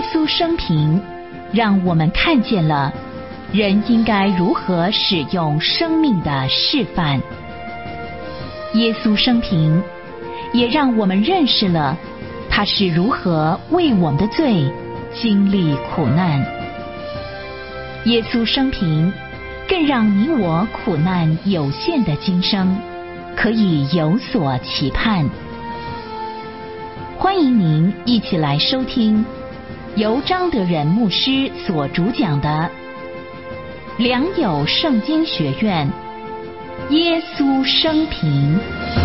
稣生平，让我们看见了人应该如何使用生命的示范。耶稣生平，也让我们认识了他是如何为我们的罪经历苦难。耶稣生平，更让你我苦难有限的今生可以有所期盼。欢迎您一起来收听由张德仁牧师所主讲的良友圣经学院耶稣生平。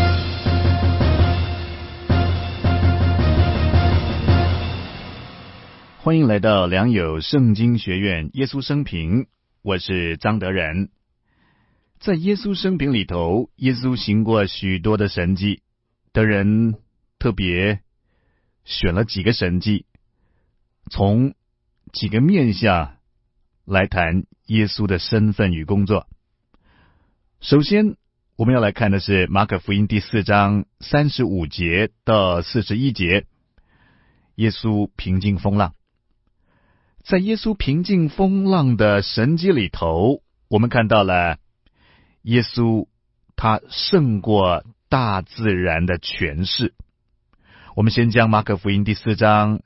欢迎来到良友圣经学院耶稣生平，我是张德仁。在耶稣生平里头，耶稣行过许多的神迹，德仁特别选了几个神迹，从几个面向来谈耶稣的身份与工作。首先我们要来看的是马可福音第4章35节到41节，耶稣平静风浪。在耶稣平静风浪的神迹里头，我们看到了耶稣他胜过大自然的权势。我们先将马可福音第4章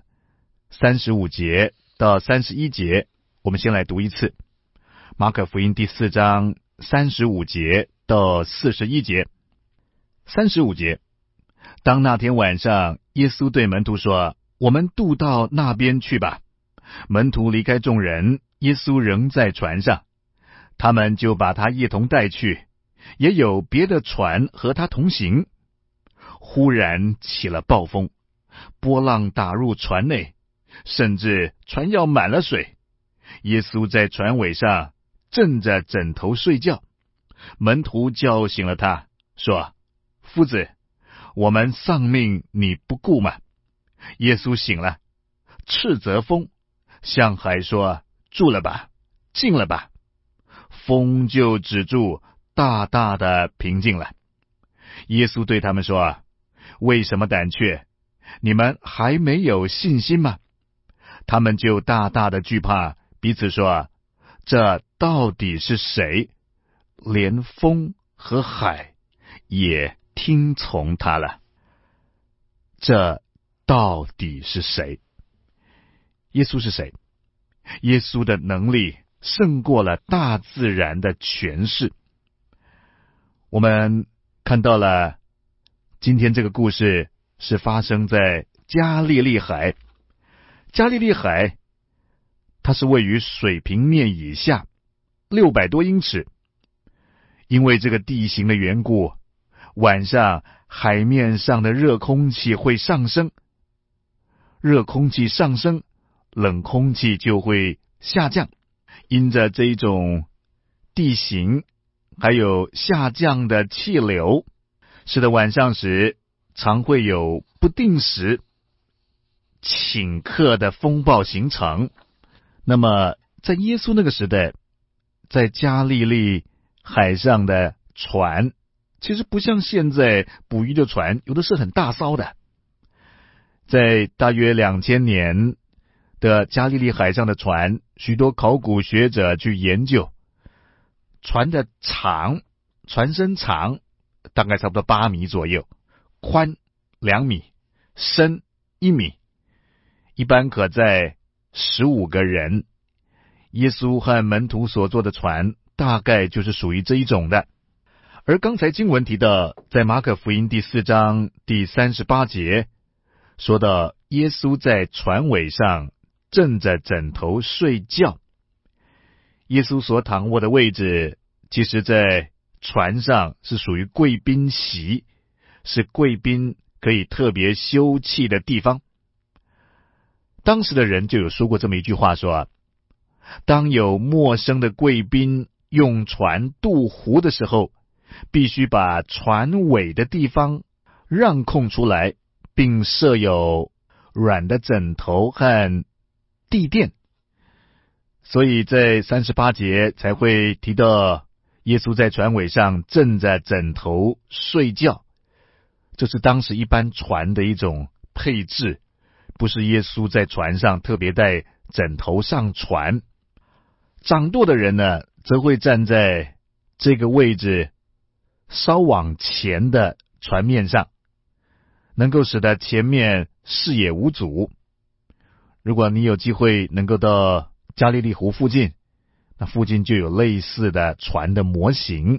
35节到31节，我们先来读一次。马可福音第4章35节到41节。35节，当那天晚上，耶稣对门徒说：我们渡到那边去吧。门徒离开众人，耶稣仍在船上，他们就把他一同带去，也有别的船和他同行。忽然起了暴风，波浪打入船内，甚至船要满了水。耶稣在船尾上枕着枕头睡觉，门徒叫醒了他，说：夫子，我们丧命你不顾吗？耶稣醒了，斥责风，向海说：住了吧，静了吧。风就止住，大大的平静了。耶稣对他们说：为什么胆怯？你们还没有信心吗？他们就大大的惧怕，彼此说：这到底是谁？连风和海也听从他了。这到底是谁？耶稣是谁？耶稣的能力胜过了大自然的权势。我们看到了今天这个故事是发生在加利利海。加利利海它是位于水平面以下600多英尺。因为这个地形的缘故，晚上海面上的热空气会上升，热空气上升，冷空气就会下降。因着这一种地形还有下降的气流，使得晚上时常会有不定时顷刻的风暴形成。那么在耶稣那个时代，在加利利海上的船其实不像现在捕鱼的船，有的是很大艘的。在大约2000年的加利利海上的船，许多考古学者去研究，船的长，船身长大概差不多8米左右，宽2米，深1米，一般可载15个人。耶稣和门徒所坐的船大概就是属于这一种的。而刚才经文提到，在马可福音第4章第38节说到，耶稣在船尾上枕着枕头睡觉。耶稣所躺卧的位置，其实在船上是属于贵宾席，是贵宾可以特别休憩的地方。当时的人就有说过这么一句话，说当有陌生的贵宾用船渡湖的时候，必须把船尾的地方让空出来，并设有软的枕头和地垫。所以在38节才会提到耶稣在船尾上枕着枕头睡觉，这是当时一般船的一种配置， 不是耶稣在船上特别带枕头上船，掌舵的人呢，则会站在这个位置稍往前的船面上，能够使得前面视野无阻。如果你有机会能够到加利利湖附近，那附近就有类似的船的模型。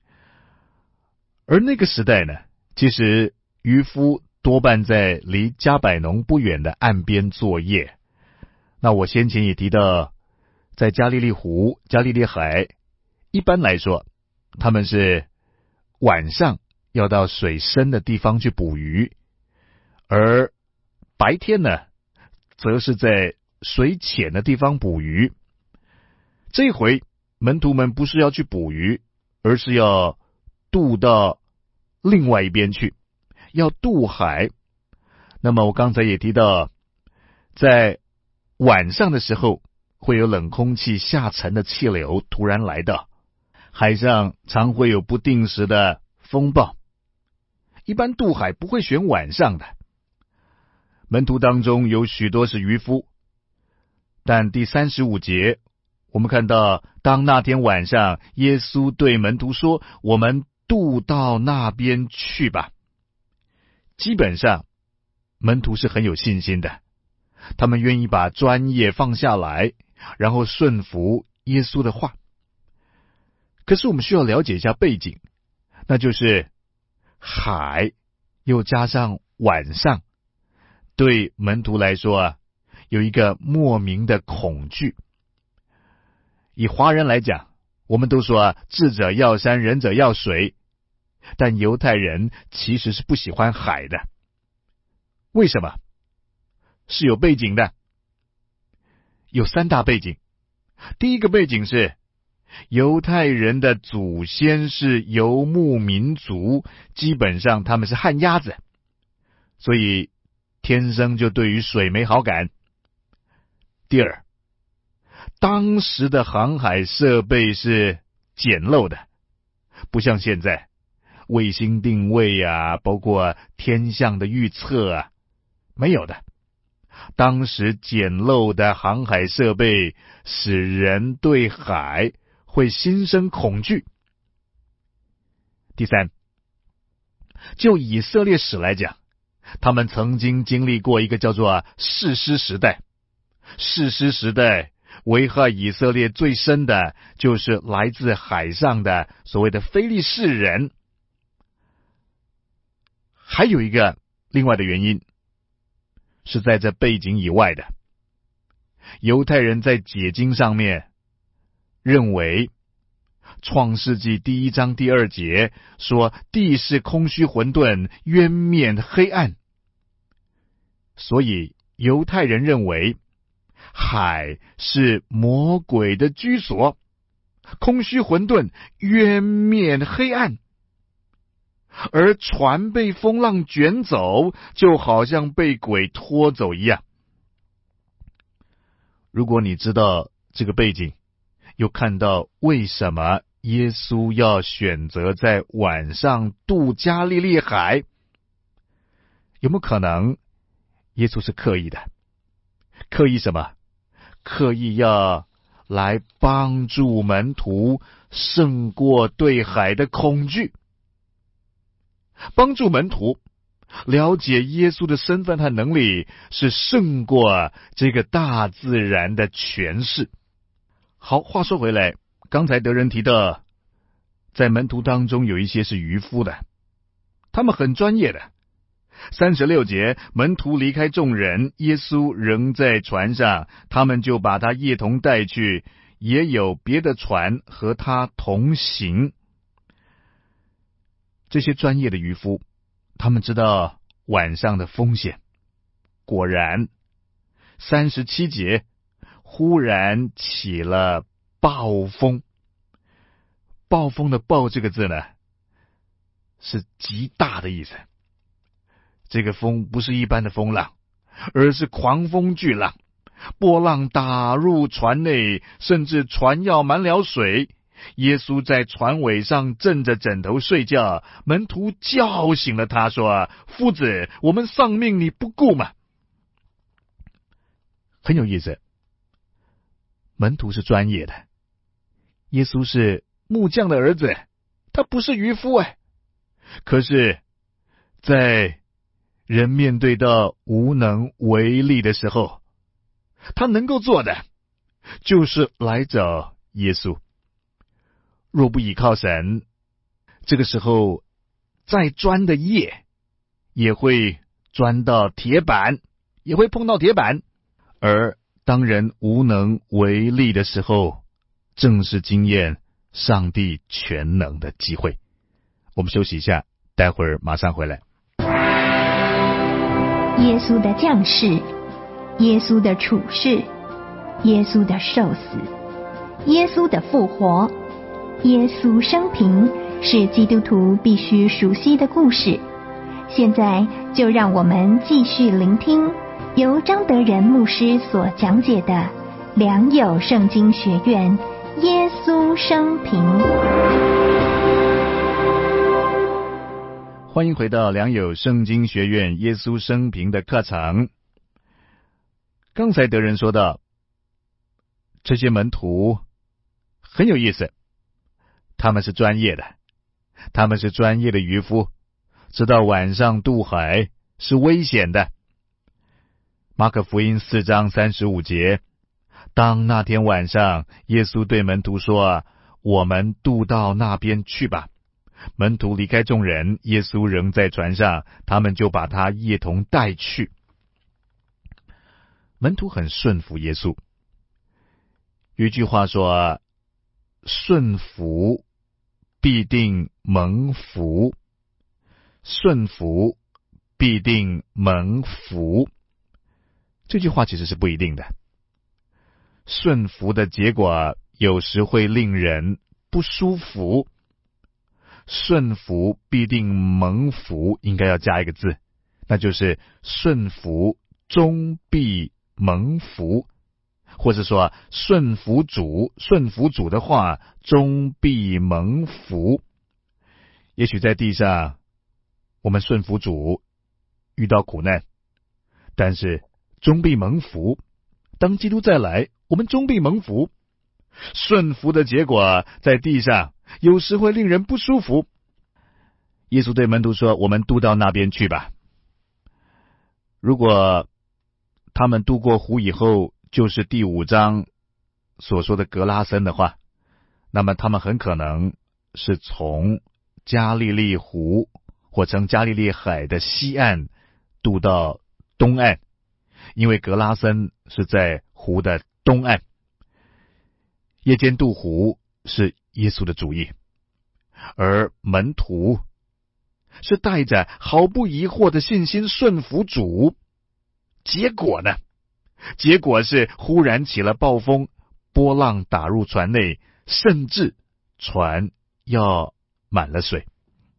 而那个时代呢，其实渔夫多半在离加百农不远的岸边作业。那我先前也提到，在加利利湖、加利利海，一般来说，他们是晚上要到水深的地方去捕鱼，而白天呢，则是在水浅的地方捕鱼。这回门徒们不是要去捕鱼，而是要渡到另外一边去，要渡海。那么我刚才也提到，在晚上的时候，会有冷空气下沉的气流突然来到，海上常会有不定时的风暴。一般渡海不会选晚上的。门徒当中有许多是渔夫，但第35节我们看到，当那天晚上，耶稣对门徒说，我们渡到那边去吧。基本上门徒是很有信心的，他们愿意把专业放下来，然后顺服耶稣的话。可是我们需要了解一下背景，那就是海又加上晚上，对门徒来说有一个莫名的恐惧。以华人来讲，我们都说智者要山，仁者要水，但犹太人其实是不喜欢海的。为什么？是有背景的，有3大背景。第一个背景是，犹太人的祖先是游牧民族，基本上他们是旱鸭子，所以天生就对于水没好感。第二，当时的航海设备是简陋的，不像现在卫星定位啊，包括天象的预测啊，没有的。当时简陋的航海设备使人对海会心生恐惧。第三，就以色列史来讲，他们曾经经历过一个叫做士师时代。士师时代危害以色列最深的就是来自海上的所谓的非利士人。还有一个另外的原因是在这背景以外的。犹太人在解经上面认为，创世纪1章第2节说地是空虚混沌，渊面黑暗，所以犹太人认为海是魔鬼的居所，空虚混沌，渊面黑暗。而船被风浪卷走，就好像被鬼拖走一样。如果你知道这个背景，又看到为什么耶稣要选择在晚上渡加利利海，有没有可能耶稣是刻意的？刻意什么？刻意要来帮助门徒胜过对海的恐惧，帮助门徒了解耶稣的身份和能力是胜过这个大自然的权势。好，话说回来，刚才德仁提到，在门徒当中有一些是渔夫的，他们很专业的。36节，门徒离开众人，耶稣仍在船上，他们就把他一同带去，也有别的船和他同行。这些专业的渔夫，他们知道晚上的风险。果然37节，忽然起了暴风。暴风的暴这个字呢，是极大的意思。这个风不是一般的风浪，而是狂风巨浪，波浪打入船内，甚至船要满了水。耶稣在船尾上枕着枕头睡觉，门徒叫醒了他，说：夫子，我们丧命你不顾吗？ 很有意思。门徒是专业的，耶稣是木匠的儿子，他不是渔夫可是在人面对到无能为力的时候，他能够做的就是来找耶稣。若不倚靠神，这个时候再钻的叶也会钻到铁板，也会碰到铁板。而当人无能为力的时候，正是经验上帝全能的机会。我们休息一下，待会儿马上回来。 耶稣的降世，耶稣的处世，耶稣的受死，耶稣的复活，耶稣生平，是基督徒必须熟悉的故事。现在就让我们继续聆听由张德仁牧师所讲解的良友圣经学院耶稣生平。 欢迎回到良友圣经学院耶稣生平的课程。刚才德仁说到，这些门徒很有意思，他们是专业的，他们是专业的渔夫，知道晚上渡海是危险的。马可福音4章35节，当那天晚上，耶稣对门徒说，我们渡到那边去吧。门徒离开众人，耶稣仍在船上，他们就把他一同带去。门徒很顺服耶稣。有一句话说，顺服必定蒙福，顺服必定蒙福。这句话其实是不一定的。顺服的结果有时会令人不舒服，顺服必定蒙福，应该要加一个字，那就是顺服终必蒙福，或者说顺服主的话终必蒙福。也许在地上我们顺服主遇到苦难，但是终必蒙福。当基督再来，我们终必蒙福。顺服的结果在地上有时会令人不舒服。耶稣对门徒说，我们渡到那边去吧。如果他们渡过湖以后就是第5章所说的格拉森的话，那么他们很可能是从加利利湖或称加利利海的西岸渡到东岸，因为格拉森是在湖的东岸。夜间渡湖是耶稣的主意，而门徒是带着毫不疑惑的信心顺服主。结果呢？结果是忽然起了暴风，波浪打入船内，甚至船要满了水。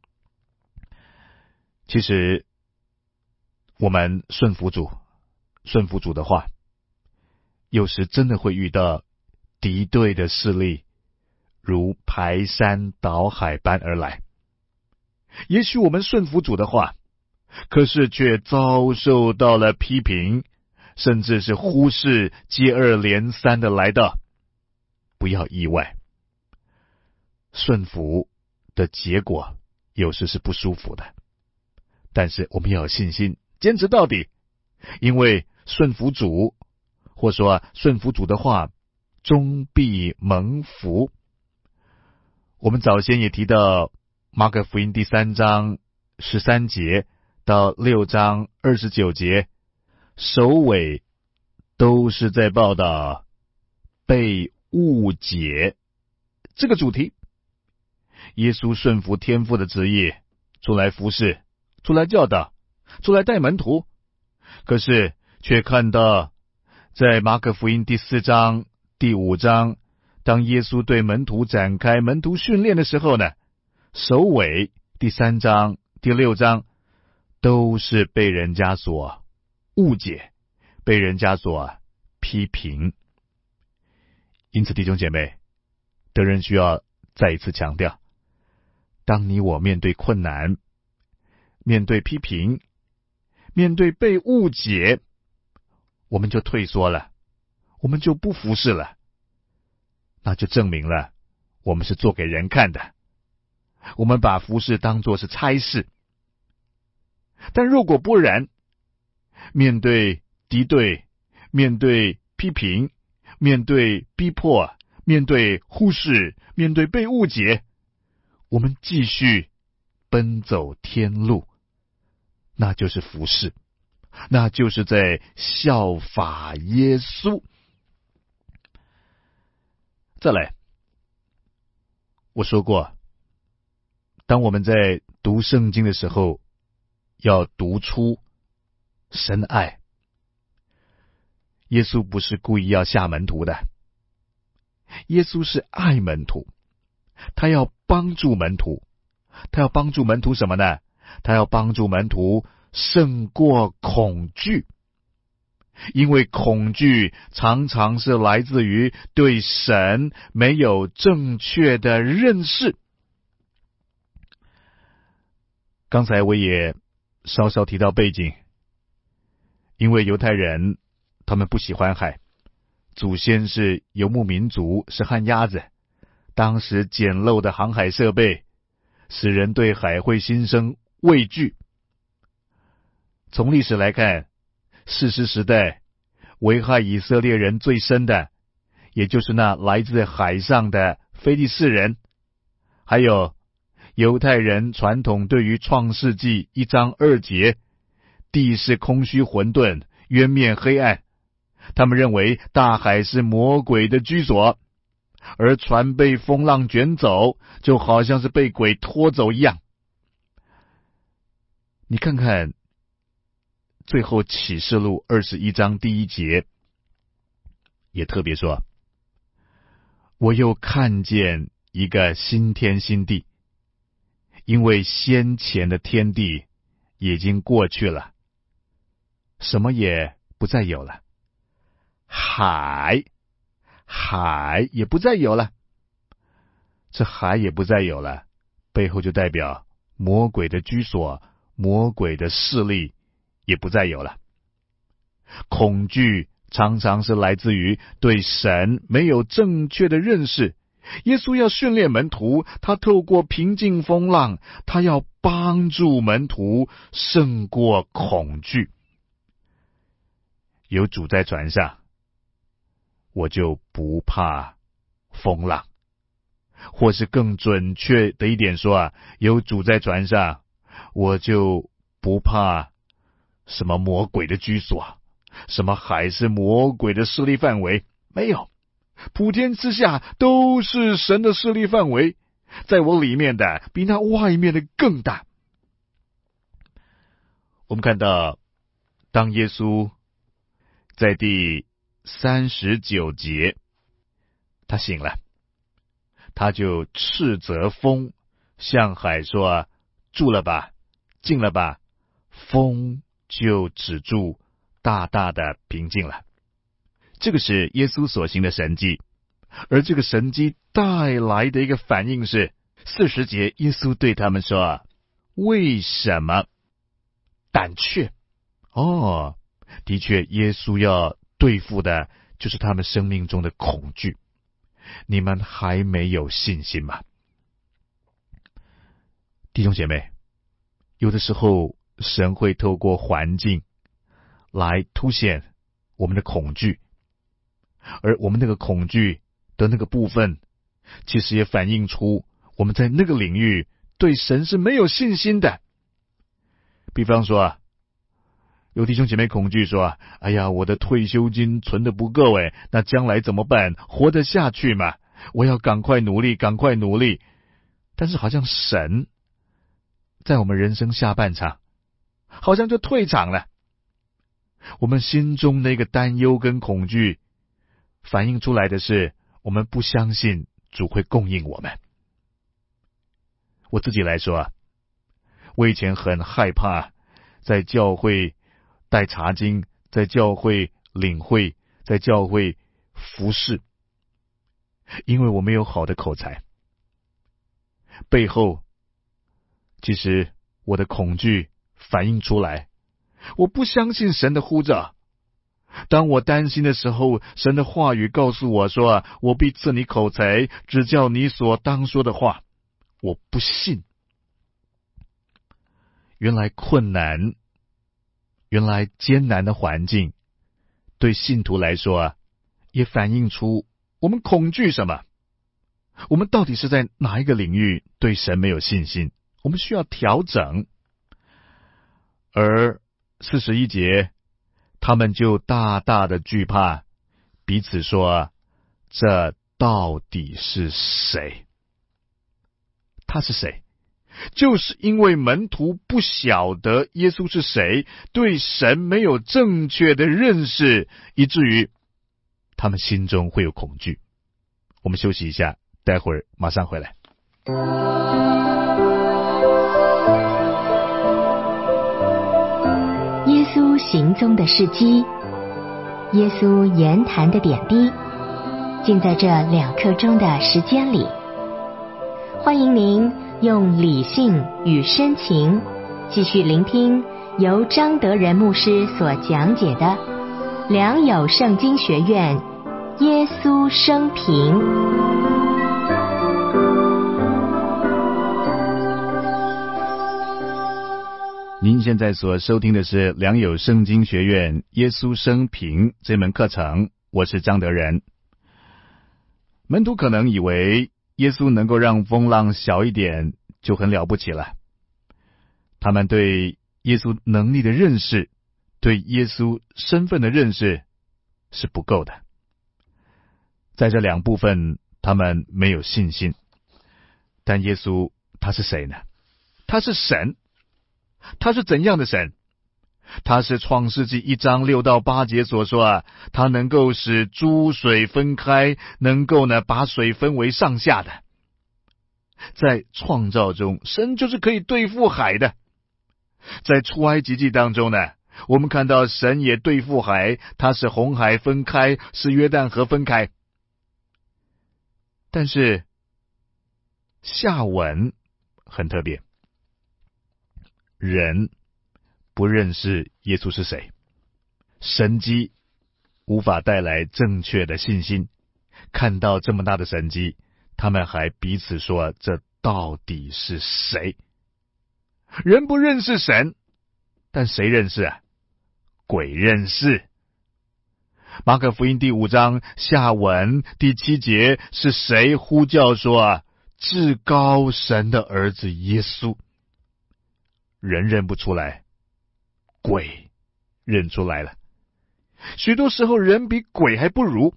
其实我们顺服主的话，有时真的会遇到敌对的势力如排山倒海般而来。也许我们顺服主的话，可是却遭受到了批评，甚至是忽视接二连三的来到。不要意外，顺服的结果有时是不舒服的，但是我们要有信心，坚持到底，因为顺服主，或说顺服主的话，终必蒙福。我们早先也提到马可福音第3章13节到6章29节，首尾都是在报道被误解这个主题。耶稣顺服天父的旨意，出来服侍，出来教导，出来带门徒，可是却看到在马可福音第4章第5章，当耶稣对门徒展开门徒训练的时候呢，首尾第3章第6章都是被人家所误解，被人家所批评。因此弟兄姐妹，德仁需要再一次强调，当你我面对困难，面对批评，面对被误解，我们就退缩了， 我们就不服侍了，那就证明了我们是做给人看的，我们把服侍当作是差事。但如果不然，面对敌对，面对批评，面对逼迫，面对忽视，面对被误解，我们继续奔走天路，那就是服侍，那就是在效法耶稣。再来，我说过，当我们在读圣经的时候，要读出神爱。耶稣不是故意要吓门徒的，耶稣是爱门徒，他要帮助门徒，他要帮助门徒什么呢？他要帮助门徒胜过恐惧，因为恐惧常常是来自于对神没有正确的认识。刚才我也稍稍提到背景，因为犹太人他们不喜欢海，祖先是游牧民族，是旱鸭子，当时简陋的航海设备使人对海会心生畏惧。从历史来看，士师时代危害以色列人最深的，也就是那来自海上的非利士人，还有犹太人传统对于创世纪1章2节，地是空虚混沌，渊面黑暗，他们认为大海是魔鬼的居所，而船被风浪卷走，就好像是被鬼拖走一样。你看看最后启示录21章第1节也特别说，我又看见一个新天新地，因为先前的天地已经过去了，什么也不再有了，海也不再有了。这海也不再有了，背后就代表魔鬼的居所，魔鬼的势力也不再有了。恐惧常常是来自于对神没有正确的认识。耶稣要训练门徒，他透过平静风浪，他要帮助门徒胜过恐惧。有主在船上，我就不怕风浪，或是更准确的一点说有主在船上，我就不怕什么魔鬼的居所，什么海是魔鬼的势力范围，没有，普天之下都是神的势力范围，在我里面的比那外面的更大。我们看到，当耶稣在第39节，他醒了，他就斥责风，向海说，住了吧，静了吧，风就止住，大大的平静了。这个是耶稣所行的神迹，而这个神迹带来的一个反应是40节，耶稣对他们说，为什么胆怯？的确，耶稣要对付的就是他们生命中的恐惧。你们还没有信心吗？弟兄姐妹，有的时候神会透过环境来凸显我们的恐惧，而我们那个恐惧的那个部分，其实也反映出我们在那个领域对神是没有信心的。比方说，有弟兄姐妹恐惧说，哎呀，我的退休金存得不够，那将来怎么办？活得下去吗？我要赶快努力，赶快努力。但是好像神在我们人生下半场好像就退场了，我们心中那个担忧跟恐惧反映出来的是我们不相信主会供应我们。我自己来说，我以前很害怕在教会带查经，在教会领会，在教会服侍，因为我没有好的口才。背后其实我的恐惧反映出来，我不相信神的呼召， 当我担心的时候，神的话语告诉我说，我必赐你口才，指教你所当说的话。我不信。原来困难，原来艰难的环境，对信徒来说也反映出我们恐惧什么。我们到底是在哪一个领域对神没有信心？我们需要调整。而41节，他们就大大的惧怕，彼此说，这到底是谁？他是谁？就是因为门徒不晓得耶稣是谁，对神没有正确的认识，以至于他们心中会有恐惧。我们休息一下，待会儿马上回来。 耶稣行踪的事迹，耶稣言谈的点滴，尽在这2刻钟的时间里。欢迎您用理性与深情继续聆听由张德仁牧师所讲解的良友圣经学院耶稣生平。 您现在所收听的是良友圣经学院耶稣生平这门课程，我是张德仁。门徒可能以为耶稣能够让风浪小一点就很了不起了，他们对耶稣能力的认识，对耶稣身份的认识是不够的。在这2部分他们没有信心。但耶稣他是谁呢？他是神。他是怎样的神？他是创世纪1章6到8节所说他能够使诸水分开，能够把水分为上下的。在创造中，神就是可以对付海的。在出埃及记当中我们看到神也对付海，他使红海分开，使约旦河分开。但是下文很特别，人不认识耶稣是谁，神迹无法带来正确的信心。看到这么大的神迹，他们还彼此说，这到底是谁？人不认识神，但谁认识鬼认识。马可福音第5章下文第7节，是谁呼叫说至高神的儿子耶稣？人认不出来，鬼认出来了。许多时候人比鬼还不如。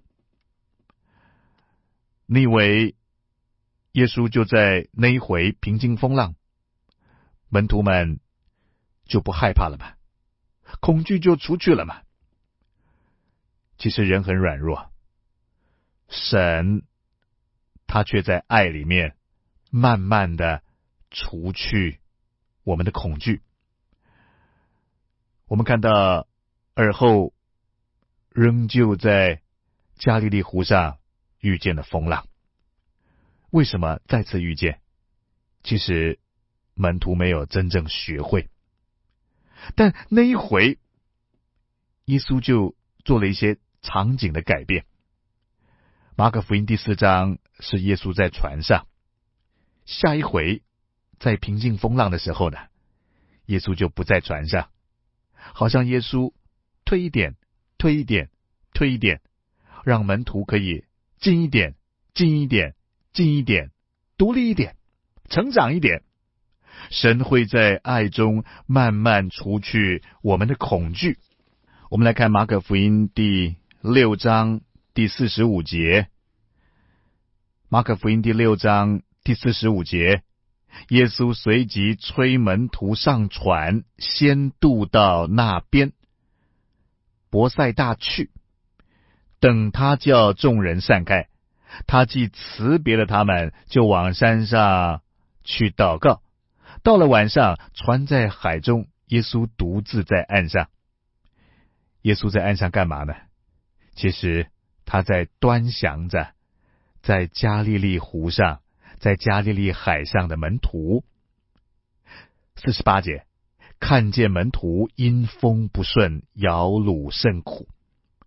你以为耶稣就在那一回平静风浪，门徒们就不害怕了吗？恐惧就除去了吗？其实人很软弱，神他却在爱里面慢慢的除去我们的恐惧。我们看到而后仍旧在加利利湖上遇见了风浪。为什么再次遇见？其实门徒没有真正学会，但那一回耶稣就做了一些场景的改变。马可福音第4章是耶稣在船上，下一回在平静风浪的时候耶稣就不在船上，好像耶稣退一点，退一点，退一点，让门徒可以近一点，近一点，近一点，独立一点，成长一点。神会在爱中慢慢除去我们的恐惧。我们来看马可福音第6章第45节。马可福音第6章第45节，耶稣随即催门徒上船，先渡到那边伯赛大去。等他叫众人散开，他既辞别了他们，就往山上去祷告。到了晚上，船在海中，耶稣独自在岸上。耶稣在岸上干嘛呢？其实他在端详着在加利利湖上，在加利利海上的门徒。48节，看见门徒因风不顺，摇橹甚苦。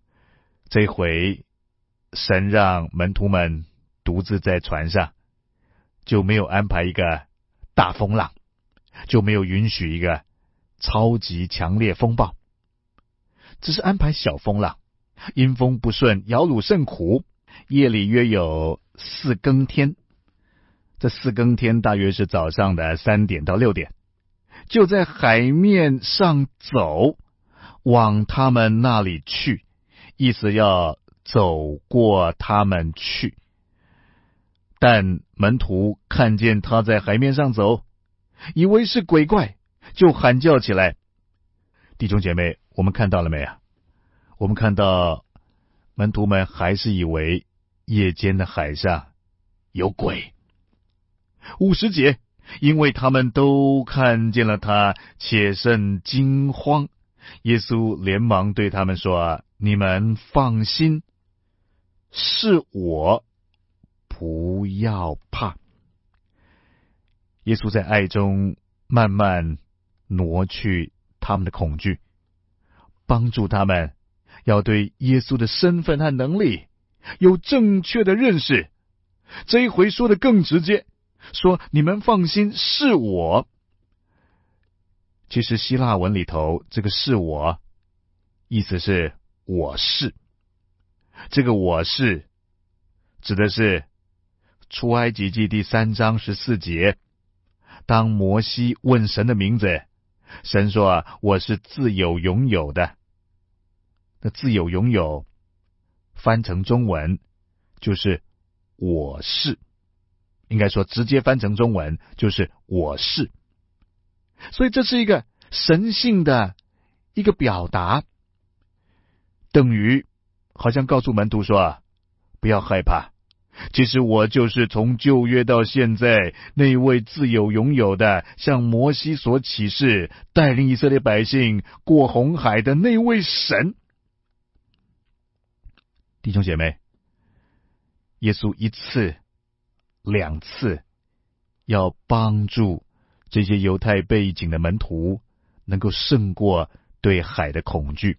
这回神让门徒们独自在船上，就没有安排一个大风浪，就没有允许一个超级强烈风暴，只是安排小风浪，因风不顺，摇橹甚苦。夜里约有4更天，这4更天大约是早上的3点到6点，就在海面上走，往他们那里去，意思要走过他们去。但门徒看见他在海面上走，以为是鬼怪，就喊叫起来。弟兄姐妹，我们看到了没有？我们看到门徒们还是以为夜间的海上有鬼。50节，因为他们都看见了他，且甚惊慌。耶稣连忙对他们说：你们放心，是我，不要怕。耶稣在爱中慢慢挪去他们的恐惧，帮助他们要对耶稣的身份和能力有正确的认识。这一回说的更直接，说你们放心，是我。其实希腊文里头这个是我，意思是我是。这个我是指的是出埃及记第3章14节，当摩西问神的名字，神说我是自有永有的。那自有永有翻成中文就是我是，应该说直接翻成中文就是我是。所以这是一个神性的一个表达，等于好像告诉门徒说不要害怕，其实我就是从旧约到现在那一位自有永有的，向摩西所启示带领以色列百姓过红海的那位神。弟兄姐妹，耶稣1次2次要帮助这些犹太背景的门徒能够胜过对海的恐惧。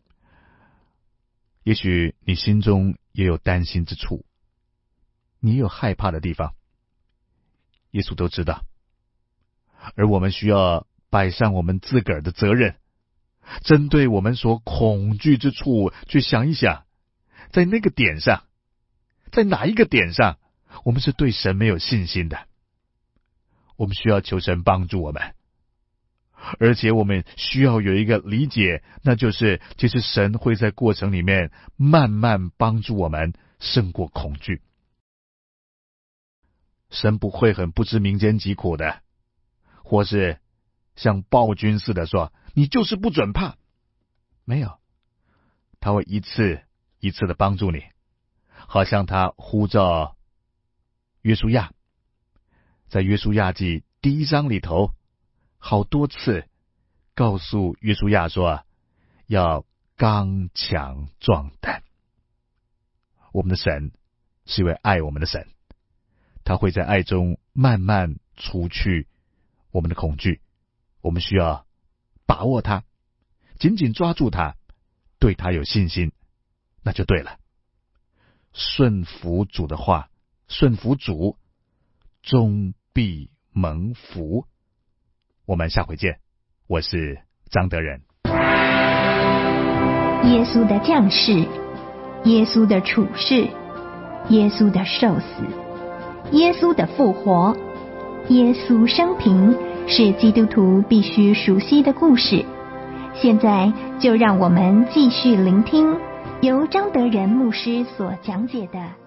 也许你心中也有担心之处，你也有害怕的地方，耶稣都知道。而我们需要摆上我们自个儿的责任，针对我们所恐惧之处去想一想，在那个点上，在哪一个点上我们是对神没有信心的。我们需要求神帮助我们，而且我们需要有一个理解，那就是其实神会在过程里面慢慢帮助我们胜过恐惧。神不会很不知民间疾苦的，或是像暴君似的说你就是不准怕，没有，他会一次一次的帮助你，好像他呼召约书亚，在约书亚记第1章里头好多次告诉约书亚说要刚强壮胆。我们的神是一位爱我们的神，他会在爱中慢慢除去我们的恐惧，我们需要把握他，紧紧抓住他，对他有信心，那就对了。顺服主的话，顺服主，终必蒙福。我们下回见，我是张德仁。 耶稣的降世，耶稣的处世，耶稣的受死，耶稣的复活，耶稣生平，是基督徒必须熟悉的故事。现在就让我们继续聆听由张德仁牧师所讲解的